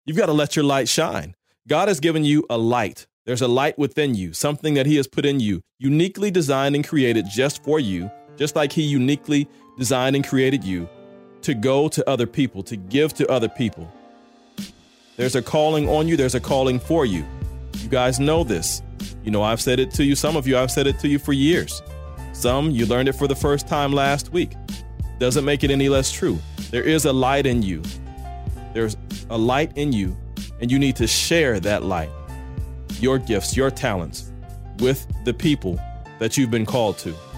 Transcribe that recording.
You've got to let your light shine. God has given you a light. There's a light within you, something that he has put in you, uniquely designed and created just for you, just like he uniquely designed and created you to go to other people, to give to other people. There's a calling on you. There's a calling for you. You guys know this. I've said it to you. Some of you, I've said it to you for years. Some, you learned it for the first time last week. Doesn't make it any less true. There is a light in you. There's a light in you, and you need to share that light, your gifts, your talents, with the people that you've been called to.